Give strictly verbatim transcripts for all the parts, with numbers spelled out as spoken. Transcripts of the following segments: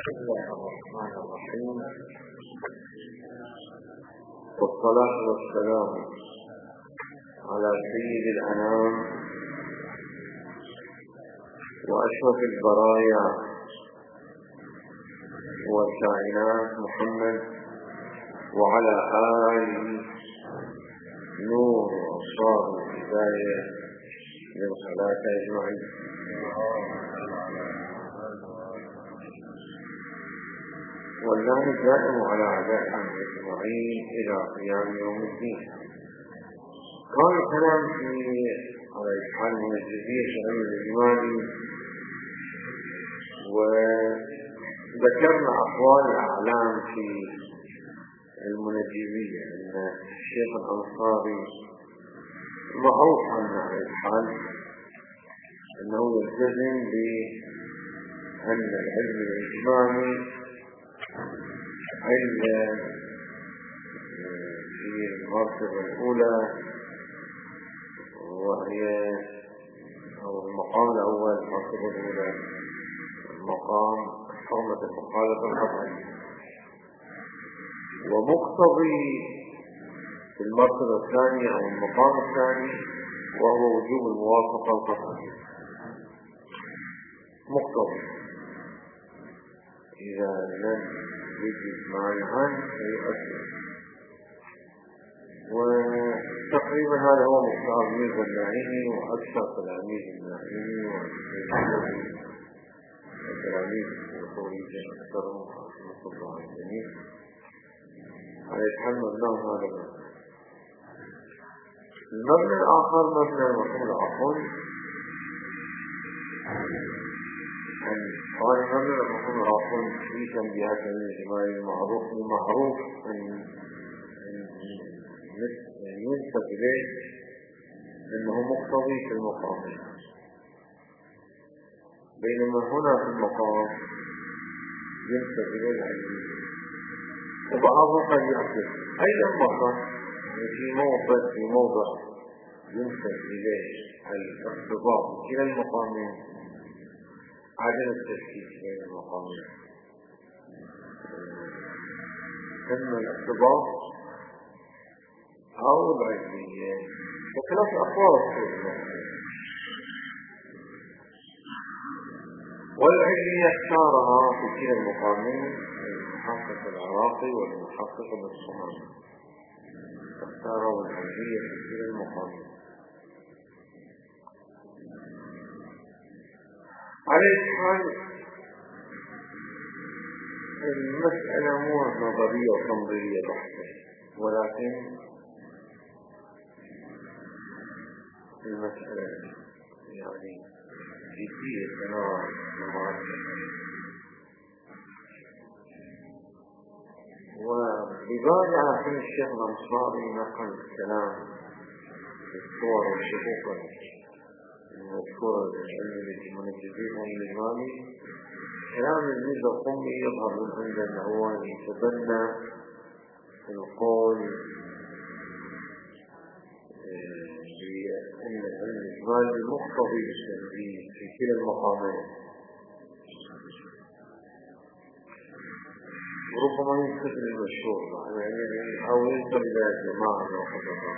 بسم الله الرحمن الرحيم، والصلاة والسلام على سيد الأنام وأشرف البرايا والكائنات محمد وعلى آله نور وأبصار الهداية للصلاة أجمعين. والله الدائم على أعدائهم أجمعين إلى قيام يوم الدين. قال الكلام في على الحال من الجزية شأن الإجمالي، وذكرنا أقوال الأعلام في المنجزية أن الشيخ الأنصاري معروف عنه على الحال أنه يلتزم بأن العلم الإجمالي علم في المرتبة الأولى، وهي أو المقام الأول المرتبة الأولى المقام حرمة المخالفة القطعية، ومقتضي في المرتبة الثانية أو المقام الثاني وهو وجوب الموافقة القطعية. مقتضي إذا لم يجب معنعا فيؤثر، وتقريبا هذا هو مختار ميرزا النعيمي وأكثر تلاميذ النعيمي وتلاميذ الخوريجي أكثرهم رحمة الله على الجميع. على يتحمل لهم هذا المبنى. المبنى الآخر مبنى المفهوم العقل. قال المبنى المفهوم العقل في تنبيهات الإجماعي المعروف المعروف أن ينسب إليه أنه مقتضي في المقام، بينما هنا في المقام ينسب إليه العلمية، وبعضهم قد يأخذ أيضا مرة في موضع في موضع ينسب إليه الاقتضاء كلا المقامين، عدم التشكيك بين المقامين، إما الاقتضاء أو العلمية، وثلاث أقوال والعلمية اختارها في كلا المقامين المحقق العراقي والمحقق الصمامي، اختاروا العلمية في كلا المقامين. على الحال المسألة مو نظرية وتنظيرية بحتة، ولكن المسألة يعني جدية تناول المعرفة، وببالي على حين الشيخ الأنصاري نقل الكلام في الصور والشقوق المذكورة من الجزيء والإجمالي، كلام الميزة القومي يظهر من عند أنه هو يتبنى القول بأن العلم الإجمالي مقتضي بالتنبيه في كلا المقامين، وربما ينسب للمشهور أو ينسب إلى جماعة وحدثاء.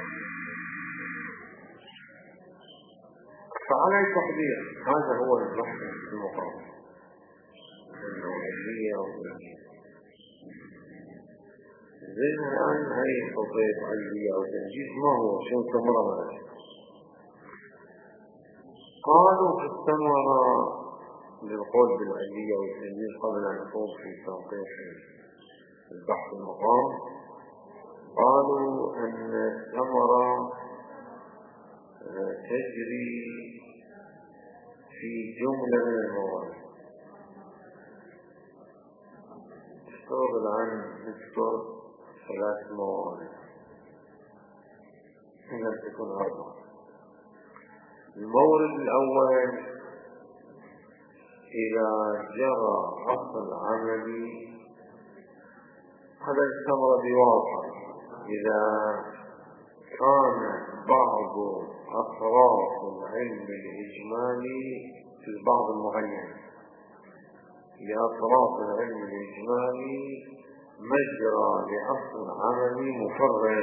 فعلى التقدير هذا هو البحث في المقام، النوعية والنوعية زي الآن هاي خطيط علية أو تنجيز ما هو شو ثمرة مالك. قالوا في الثمرة للقول بالعلية والتنجيز قبل أن نقول في تنقيح البحث المقام، قالوا أن الثمرة تجري في جملة من الموارد. تفترض الآن نذكر ثلاث موارد إن لم تكن أربعة. المورد الأول إذا جرى أصل عملي، هذا الثمرة بواضح إذا كان بعض أطراف العلم الإجمالي في البعض المعين، لأطراف العلم الإجمالي مجرى لأصل عملي مفرغ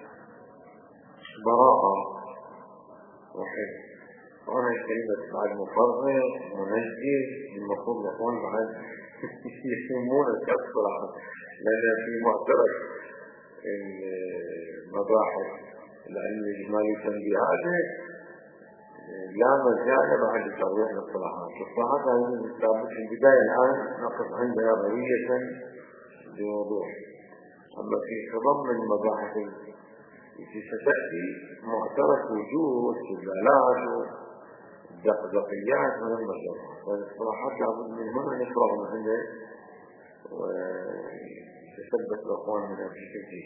براءة وحيد. وأنا كلمة بعد مفرغ منجز المفروض الأخوان بعد يسمون الكسر، لأن في معترك المباحث العلم الإجمالي تنبيهاته لا مجال بعد توضيح الاصطلاحات. الاصطلاحات هذه في البداية الآن نقف عندها روية بوضوح، أما في خضم المباحث التي ستأتي معترك وجود استدلالات ودقدقيات من المجالات، فالاصطلاحات لابد من هنا نفرغ من عنده ويتثبت الأخوان من هذه التوجيه.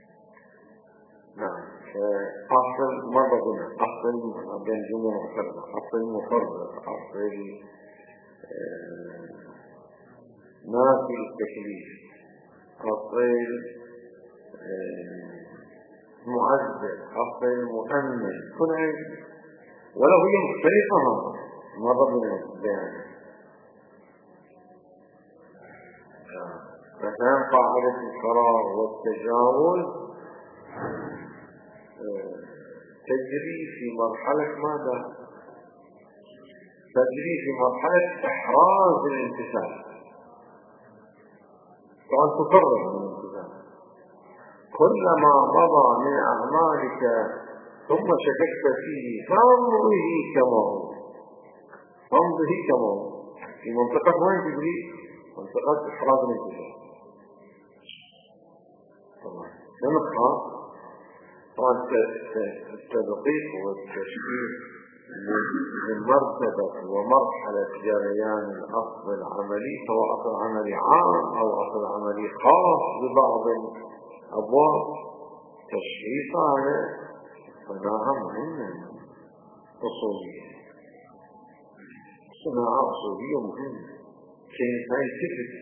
نعم. أصل ما بقولنا أصل بين جملة مفردة، أصل مفرد، أصل نافي التكليف، أصل معزز، أصل مؤمن، كلها ولو هي مختلفة ما بقولنا بيان. مثلا قاعدة الفراغ والتجاوز تجري في مرحلة ماذا؟ تجري في مرحلة إحراز الانتساب، طبعا تفرغ من الانتساب. كلما مضى من أعمالك ثم شككت فيه فانظره كما هو، فانظره كما هو في منطقة وين تجري؟ منطقة إحراز الانتساب. طبعا ننقى طبعا التدقيق والتشكيل للمرتبة ومرحلة جريان الأصل العملي، سواء أصل عملي عام أو أصل عملي خاص ببعض الأبواب. تشخيصها صناعة مهمة أصولية، صناعة أصولية مهمة كي ساينتفك.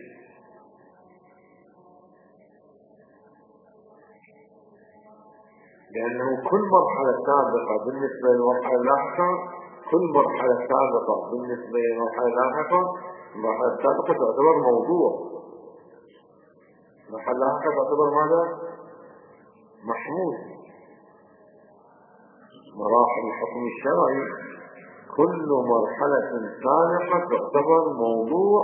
لأنه كل مرحلة سابقة بالنسبة للمرحلة اللاحقة، كل مرحلة سابقة بالنسبة للمرحلة اللاحقة، المرحلة السابقة تعتبر موضوع، المرحلة اللاحقة تعتبر ماذا؟ محمود. مراحل الحكم الشرعي كل مرحلة سابقة تعتبر موضوع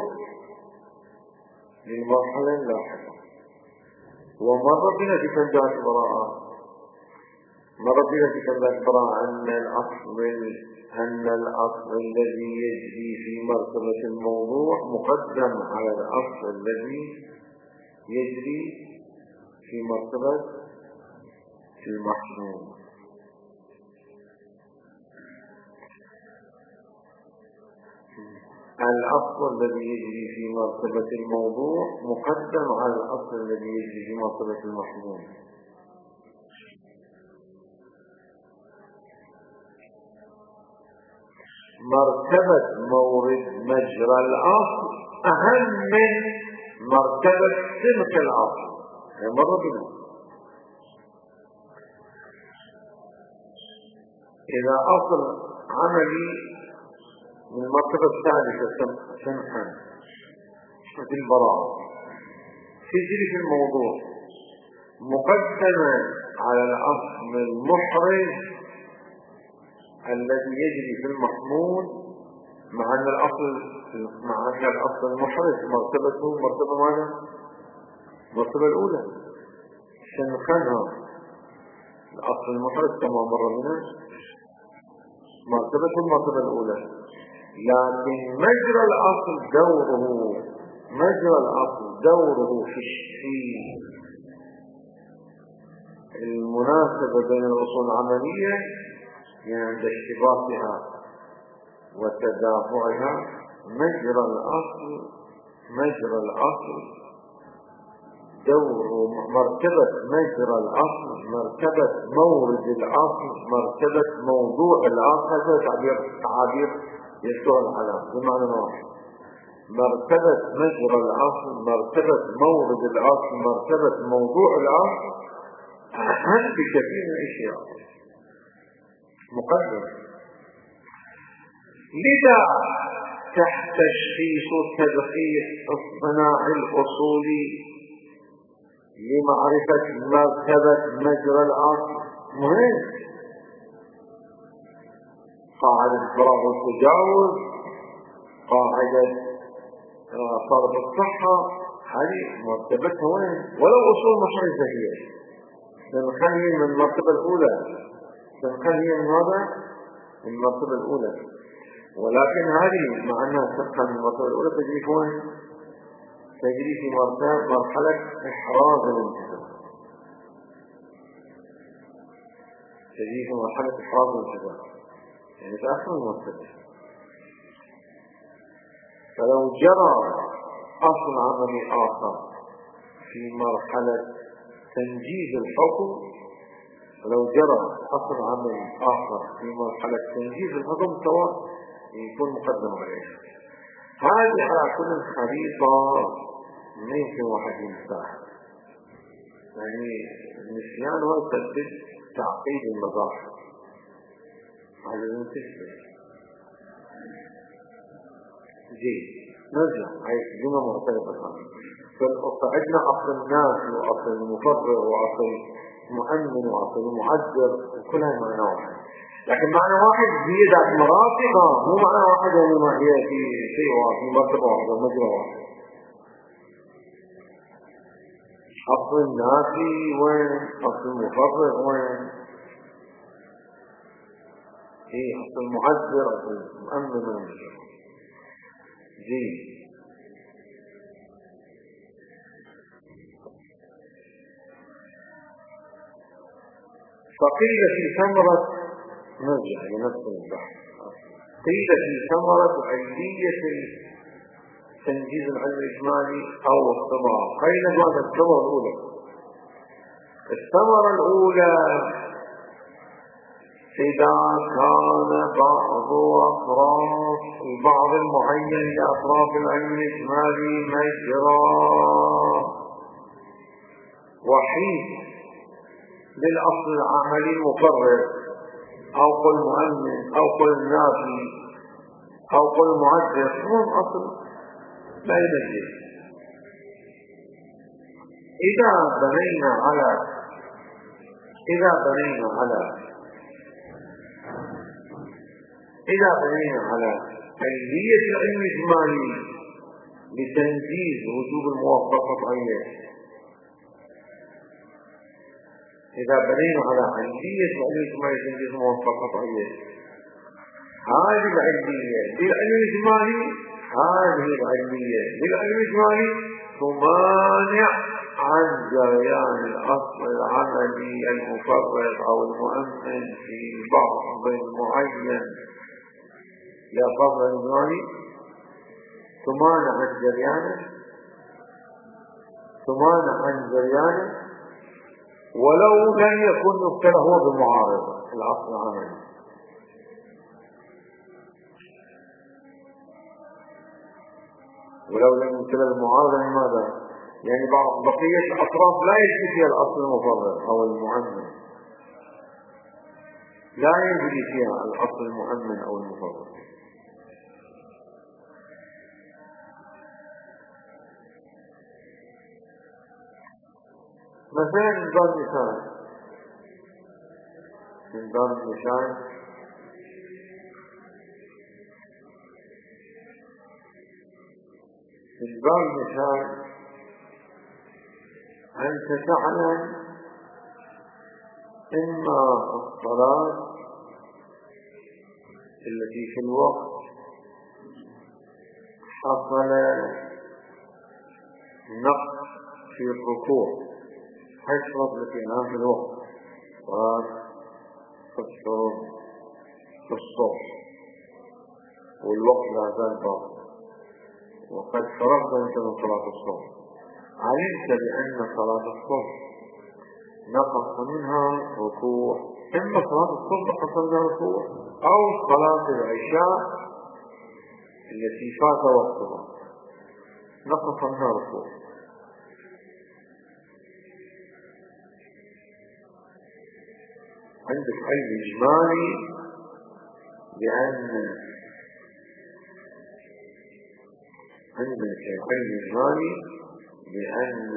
للمرحلة اللاحقة. ومرة بنا تكندات براءة، مرة بنا تكندات براءة أن الأصل أن الأصل الذي يجري في مرتبة الموضوع مقدم على الأصل الذي يجري في مرتبة المحمول. الأصل الذي يجري في مرتبة الموضوع مقدم على الأصل الذي يجري في مرتبة المحمول. مرتبة مورد مجرى الأصل أهم من مرتبة سمك الأصل. مرة بنا إذا أصل عملي من المرتبة الثالثة سمحا مثل البراءة تجري في الموضوع مقدما على الأصل المحرز الذي يجري في المحمول، مع أن الأصل مع أن الأصل المحرز مرتبته مرتبة ماذا؟ المرتبة الأولى سنخنها. الأصل المحرز كما مر بنا مرتبة المرتبة الأولى، لكن مجرى الأصل دوره مجرى الأصل دوره في المناسبة بين الأصول العملية عند اشتباكها وتدافعها. مجرى الأصل مجرى الأصل دور مرتبة مجرى الأصل، مرتبة مورد الأصل، مرتبة موضوع الأصل. هذا تعبير تعابير يشتغل على بمعنى واحد. مرتبة مجرى الأصل، مرتبة مورد الأصل، مرتبة موضوع الأصل أهم بكثير من الأشياء مقدم. لذا تشخيص تدقيق اصطناع الأصول لمعرفة مرتبة مجرى الأصل مهم. قاعدة فراغ التجاوز، قاعدة فرض الصحة، هذه مرتبتها وين؟ ولو أصول مشرفة هي تنخلي من المرتبة الأولى، تنخلي من هذا من المرتبة الأولى، ولكن هذه مع أنها تبقى من المرتبة الأولى تجري في وين؟ تجري في مرحلة إحراز الانتفاع، تجري في مرحلة إحراز الانتفاع، يعني تأخر المرتبة. فلو جرى أصل عملي آخر في مرحلة تنجيز الحكم، لو جرى أصل عملي آخر في مرحلة تنجيز الحكم سواء يكون مقدم عليه. هذه على كل خريطة ما يمكن واحد ينساها، يعني النسيان هو تسبب تعقيد المظاهر. هذا المنتشر جيد. نرجع هاي جملة مرتبطة خالص. فعندنا أصل الناس وأصل المفرغ وأصل المؤمن وأصل المعذر وكلها معنى واحد، لكن معنى واحد زيادة مراتب، مو معنى واحد يعني ما هي في شيء واحد في مرتبة واحدة ومجرى واحد. أصل الناس وين؟ أصل المفرغ وين؟ إيه أصل المعذر أصل المؤمن والمجرى. جيد. فقيل في ثمرة، نرجع لنفس البحث، قيل في ثمرة علية تنجيز العلم الإجمالي أو الثمرة. قيل ماذا الثمرة الأولى؟ الثمرة الأولى إذا كان بعض أطراف البعض المعين لأطراف العلم الإجمالي مجرى وحيد للأصل العملي المقرر، أو قل مؤمن أو قل نافي أو قل معذر، هو الأصل لا يمجد. إذا بنينا على إذا بنينا على إذا بنينا على علية العلم الإجمالي لتنجيز وجوب الموافقة عليه، إذا بنينا على علية العلم الإجمالي لتنجيز الموافقة عليه، هذه العلية للعلم الإجمالي هذه العلية للعلم الإجمالي تمانع عن جريان الأصل العملي المفرغ أو المؤمن في بعض معين لأطراف الإجمالي، تمانع عن جريانه تمانع عن جريانه ولو لم يكن يبتلى هو بالمعارضة الأصل العملي. ولو لم يبتلى بالمعارضة لماذا؟ يعني بعض بقية الأطراف لا يجري فيها الأصل المفرغ أو المؤمن، لا يجري فيها الأصل المؤمن أو المفرغ. مثلا من باب مثال من باب مثال من باب مثال أنت تعلم إن الصلاة التي في الوقت حصل نقص في الركوع، حصلت التي نام في الوقت صلاة الصوم في الصبح والوقت لا زال باقي وقد فرغت أنت من صلاة الصوم، علمت بأن صلاة الصبح نقص منها ركوع، إما صلاة الصبح حصل منها ركوع أو صلاة العشاء التي فات وقتها نقص منها ركوع. عندك علم إجمالي بأن عند الشيخين الإجمالي بأن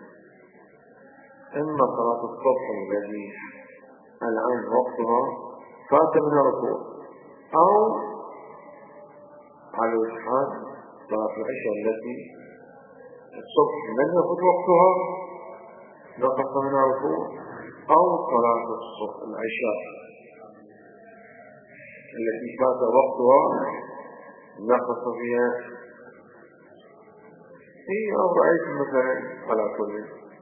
إما صلاة الصبح الذي الآن وقتها فات من الركوع، أو على الإسحاق صلاة العشاء التي الصبح لم يفت وقتها نقص من الركوع، أو صلاة الصبح العشاء التي فات وقتها نقص فيها. هي أو رأيت مثلا على كل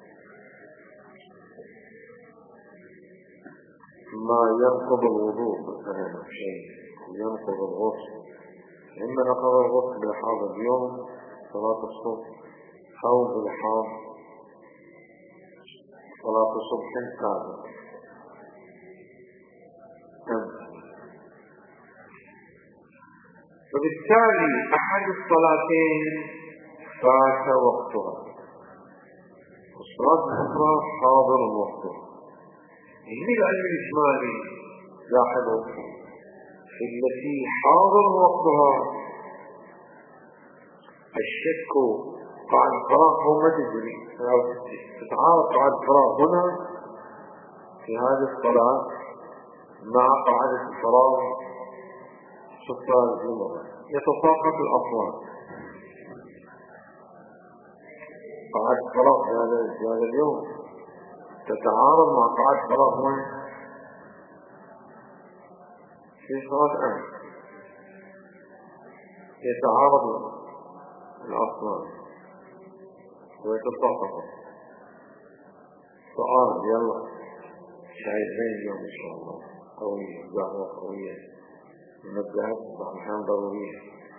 ما ينقض الوضوء مثلا شيء ينقض الغسل، إما نقض الغسل بالحاض اليوم صلاة الصبح، أو بالحاض صلاة الصبح سابق. فبالتالي أحد الصلاتين فات وقتها، والصلاة الأخرى حاضر وقتها. هذه العلم الإجمالي لاحظوا التي حاضر وقتها الشك قاعد الفراغ هو ما تدري تتعارض قاعد الفراغ هنا في هذه الصلاة مع قاعدة الفراغ سلطان الجمعة، يتساقط الأصوات. قاعدة الفراغ هذا اليوم تتعارض مع قاعدة الفراغ وين في صلاة أمس، يتعارض الأصوات ويتساقط. سؤال يلا شايفين اليوم إن شاء الله قوية، دعوة قوية، منبهات بعض الأحيان ضرورية.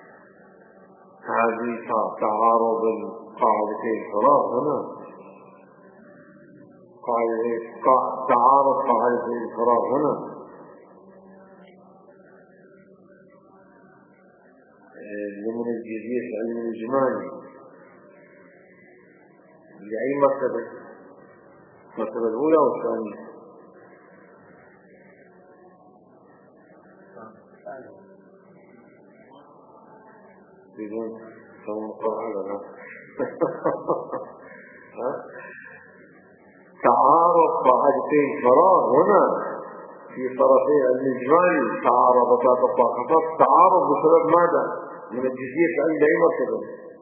هذه تعارض القاعدتين الفراغ هنا، تعارض قاعدتين الفراغ هنا من الجزية علم الإجمالي لأي مرتبة؟ المرتبة الأولى والثانية؟ بدون سوى قاعدة لا تعارض قاعدتين فراغ هنا في طرفي الإجمالي، تعارضتا تطاقطات، تعارض بسبب ماذا؟ من الجزية عند أي مرتبة؟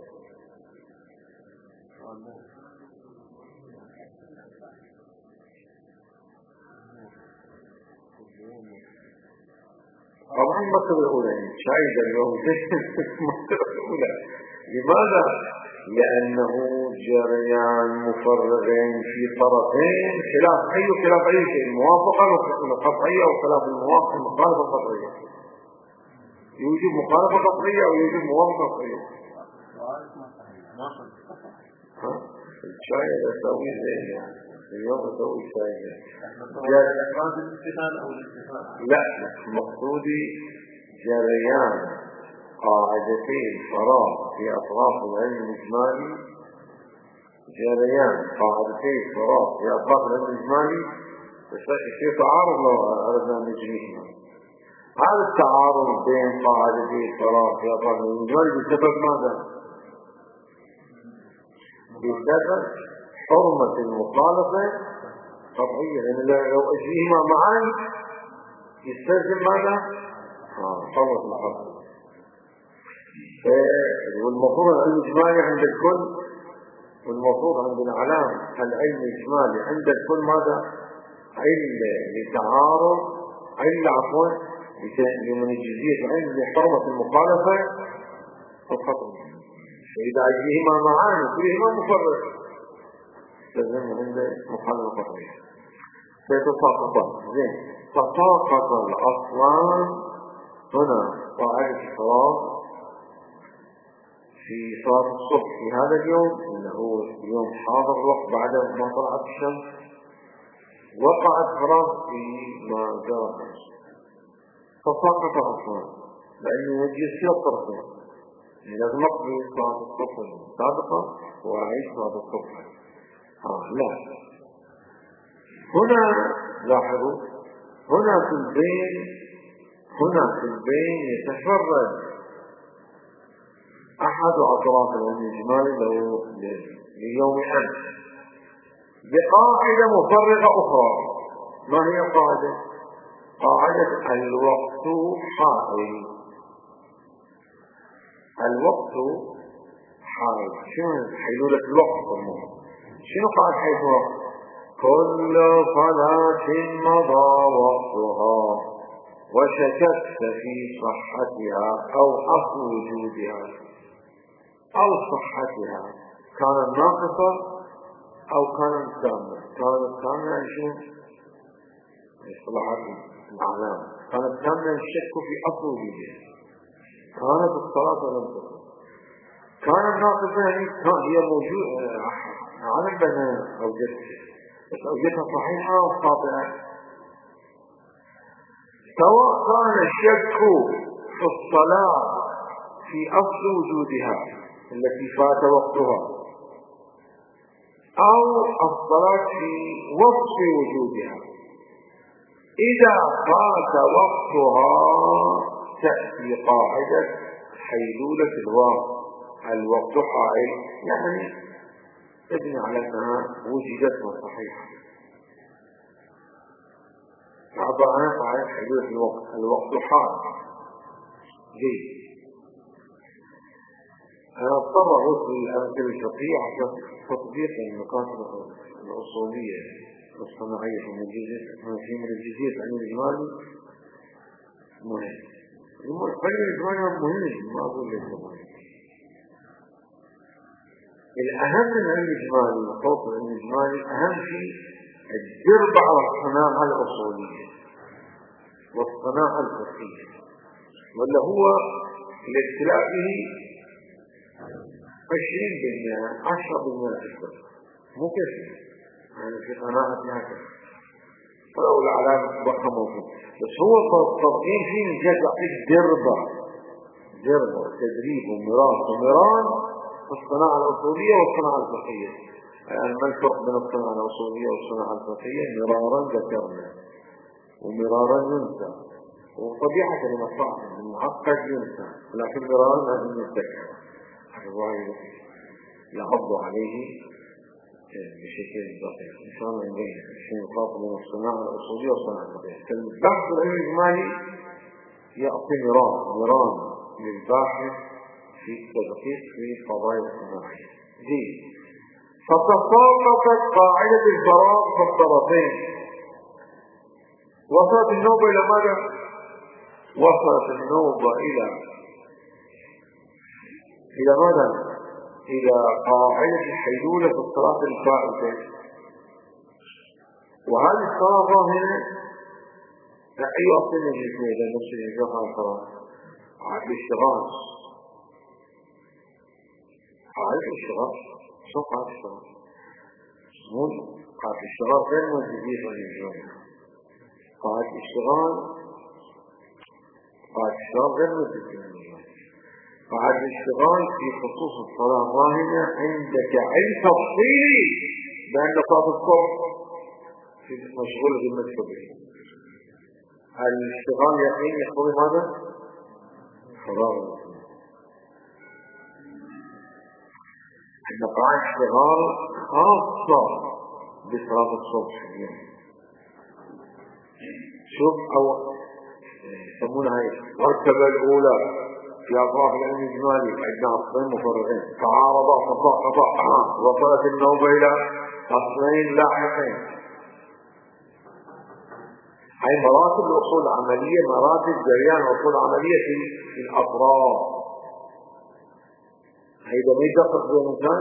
طبعا المرتبة الأولى شايدة اليوم المرتبة الأولى. لماذا؟ لأنه جريان مفرغين في طرفين خلاف أي خلاف أي شيء، موافقة القطعية وخلاف الموافقة المخالفة القطعية. يوجد مخالفة قطعية ويوجد موافقة قطعية. ها؟ الشاية يسوي زي اليوم يسوي شاية. لا، مقصودي جريان قاعدتين فراغ في أطراف العلم الإجمالي، جريان قاعدتين فراغ في أطراف العلم الإجمالي في تعارض لو أردنا نجريه. هذا التعارض بين قاعدتين فراغ في أطراف العلم الإجمالي بسبب ماذا؟ بسبب حرمة المخالفة قطعية، لأن لو أجريهما معا يستلزم ماذا؟ حرمة المخالفة. والمفروض العلم الإجمالي عند الكل، والمفروض عند العلام العلم الإجمالي عند الكل ماذا؟ علم لتعارض، علم عفوا لمن الجزية علم لحرمة المخالفة والخطأ. فإذا أجيهما معان كلهما مفرد لازم عند مخالفة قطعية فيتساقطان. زين، تساقط الأصلان هنا قاعدة الفراغ في صلاة الصبح في هذا اليوم، إنه يوم حاضر الوقت بعد ما طلعت الشمس، وقعت فراغ في ما جرى الشمس فساقط أصلا، لأنه يجي يصير طرفين. لازم نقضي صلاة الصبح السابقة وأعيد صلاة الصبح. آه لا، هنا لاحظوا هنا في البين هنا في البين يتفرد أحد أطراف العلم الإجمالي له ليوم أمس بقاعدة مفرغة أخرى. ما هي القاعدة؟ قاعدة الوقت حائل. الوقت حائل. شنو حيلولة الوقت؟ شنو قاعدة حيث كل صلاة مضى وقتها وشككت في صحتها أو أصل وجودها أو صحتها، كانت ناقصة أو كانت تامة. كانت تامة يعني شنو؟ اصطلاحات الأعلام. كانت تامة الشك في أصل وجودها، كانت الصلاة لم تكن. كانت ناقصة يعني هي موجودة، عالم بأنها أوجدتها، بس أوجدتها صحيحة أو خاطئة. سواء كان الشك في الصلاة في أصل وجودها التي فات وقتها أو الصلاة في وصف وجودها، إذا فات وقتها تأتي قاعدة حيلولة الوقت. الوقت حائل يعني تبني على أنها وجدت وصحيحة. أعضاءنا قاعدة حيلولة الوقت. الوقت حائل. جيد. أنا أضطر أوصل الأمثلة الفقهية عشان تطبيق المقاصد الأصولية والصناعية في من الجزئية عن الإجمالي مهم. العلم الإجمالي مهم، ما أقول لك مهم. الأهم من العلم الإجمالي وطوط العلم الإجمالي أهم شيء الدربة والصناعة الأصولية والصناعة الفقهية، ولا هو الابتلاء به عشرين بالمئة عشرة بالمئة أكثر، مو كثير يعني في قناعة ناكر فلو العلامة بقى موجود، بس هو التضغين فيه من جهة يعطيك دربة دربة تدريب ومران ومران الصناعة الأصولية والصناعة الفقهية. يعني ما الفرق بين الصناعة الأصولية والصناعة الفقهية؟ مرارا ذكرنا ومرارا ينسى، وطبيعة المصاعب المعقد ينسى، لكن مرارا لازم نتذكر. الرواية يعض عليه بشكل دقيق إن شاء الله نبين شيء خاص بين الصناعة الأصولية والصناعة الفقهية. البحث العلمي الإجمالي يعطي مران مران للباحث في التدقيق في قضايا الصناعية. دي فتساقطت قاعدة الفراغ في الطرفين. وصلت النوبة إلى ماذا؟ وصلت النوبة إلى إلى ماذا؟ إلى قاعدة الحيلولة في الصلاة الفائتة. وهذه الصلاة ظاهرة أي أصل يجب إلى نفس الإجابة على الصلاة عاد الاشتغال. عاد الاشتغال شو قاعد الاشتغال؟ مو قاعد الاشتغال غير موجودين في الإجابة. قاعد الاشتغال قاعد الاشتغال غير موجودين في الإجابة. قاعد الاشتغال في خصوص الصلاة الراهنة عندك علم تفصيلي بأن صلاة الصبح مشغول بالمكتبة. الاشتغال يقين يقتضي ماذا؟ فراغ. عندنا قاعدة اشتغال خاصة بصلاة الصبح. شوف أو يسمونها المرتبة الأولى في أطراف العلم الإجمالي عندنا أصلين مفرغين تعارضا فسقطا وصلت النوبة إلى أصلين لاحقين. هاي مراتب الأصول العملية، مراتب جريان الأصول العملية في الأطراف. هيدا ما يدقق بالإنسان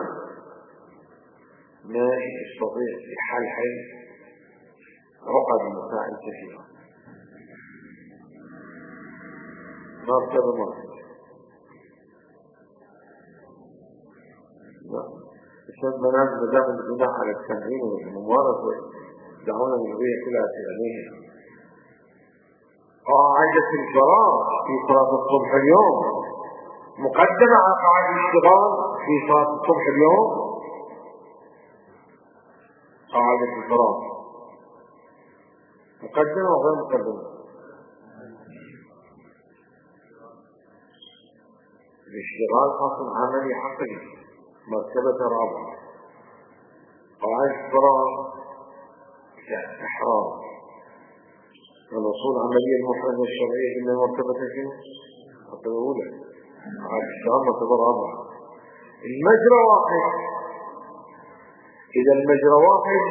ما يستطيع في حال حل عقد مسائل كثيرة. مرتبة مرتبة الشيء منازل بداخل البناء على التمرين والممارسة دعونا النبوية كلها في عليها. قاعدة الفراغ في صلاة الصبح اليوم مقدمة على قاعدة الاشتغال في صلاة الصبح اليوم. قاعدة الفراغ مقدمة وغير مقدمة. الاشتغال أصل عملي عقلي، مرتبة رابعة. قاعدة الفراغ كإحرام، الوصول عملية المحرمة الشرعية إلا مرتبة شنو؟ مرتبة أولى. قاعدة الاشتغال مرتبة رابعة. المجرى واحد، إذا المجرى واحد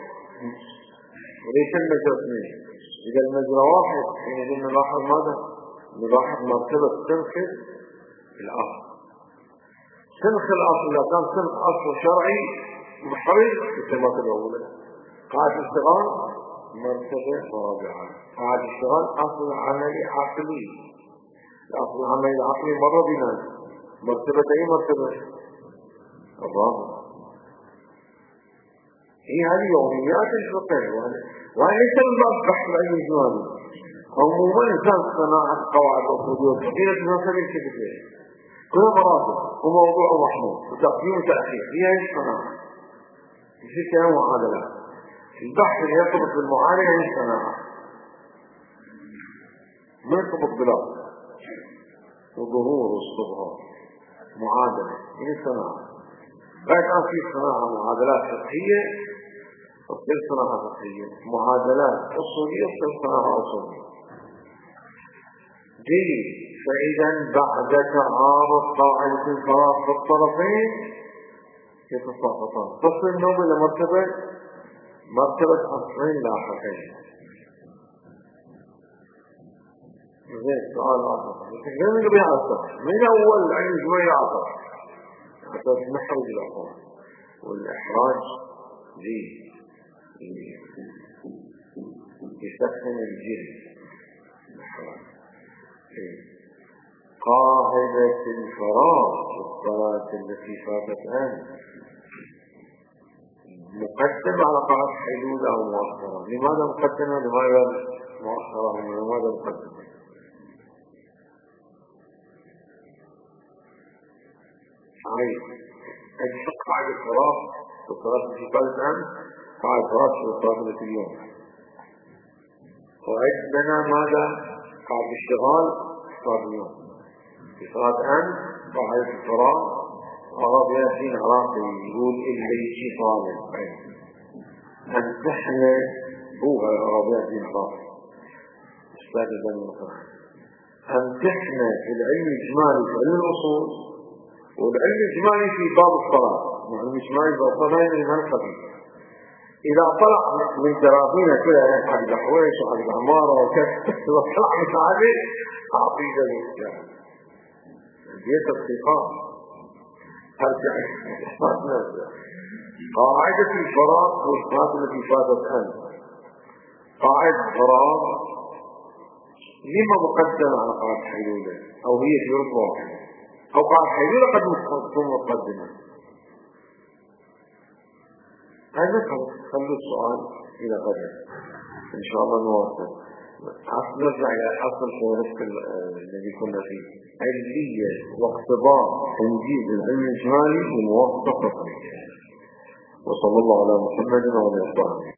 وليس المجرى اثنين، إذا المجرى واحد حينئذ نلاحظ ماذا؟ نلاحظ مرتبة سنخ الأصل. سنخ الأصل إذا كان سنخ أصل شرعي محرم مثل المرتبة الأولى. قاعدة الاشتغال مرتبة رابعة. قاعدة الاشتغال أصل عملي عقلي. الأصل العملي العقلي مرة بنا مرتبة أي مرتبة؟ الرابعة. هي هذه يوميات الفقه، وليس من باب بحث العلم الإجمالي. عموما إنسان صناعة قواعد أصولية وتقدير تناسب الكتابة كلها مراتب وموضوع محمود وتقديم وتأخير، هي هي الصناعة. في كلام معادلات. البحث اللي يرتبط بالمعادلة هي الصناعة، ما يرتبط بلاد وظهور واستظهار. معادلة هي الصناعة. بعد أن في صناعة معادلات فقهية وتصير صناعة فقهية، معادلات أصولية وتصير صناعة أصولية. جيد. فإذا بعد تعارض قاعدة الفراغ في الطرفين يتساقطان، تصل النوم إلى مرتبة مرتبة أصلين لاحقين. زين سؤال آخر، لكن من قبل عصر من أول عن جوي عصر حتى نحرج الأقوال والإحراج دي يسخن الجن. قاعدة الفراغ في الصلاة التي فاتت آن مقدمة على قاعدة حدود أو مؤخرة. لماذا مقدمة؟ لماذا مؤخرة؟ لماذا مقدمة؟ عايز أجل قاعدة الفراغ في الصلاة التي فاتت آن قاعدة الفراغ في الصلاة التي اليوم. وعندنا ماذا؟ قاعدة الاشتغال صلاة اليوم. في صلاة آن قاعدة الفراغ عرب ياسين عراقي يقول اللي يجي طالب امتحنا هو عرب ياسين عراقي أستاذ بن القرآن امتحنا في العلم الإجمالي في علم الأصول والعلم الإجمالي في باب الصلاة. العلم الإجمالي في الصلاة من الخبيث. إذا طلع من تراثينا كلها حق الحويش وحق العمارة وكذا وطلع من هذه عقيدة الإسلام بيت الثقام أرجع إحصائنا. قاعدة الفراغ والصلاة التي فاتت آن قاعدة الفراغ لما مقدمة على قاعدة حيلولة أو هي في رتبة واحدة أو قاعدة حيلولة قد تكون مقدمة. هذا خلوا السؤال إلى غدا إن شاء الله نواصل. نرجع إلى أصل فهرست الذي كنا فيه، علية واقتضاء تنجيز العلم الإجمالي وموافقة. وصلى الله على محمد وعلى آله وصحبه.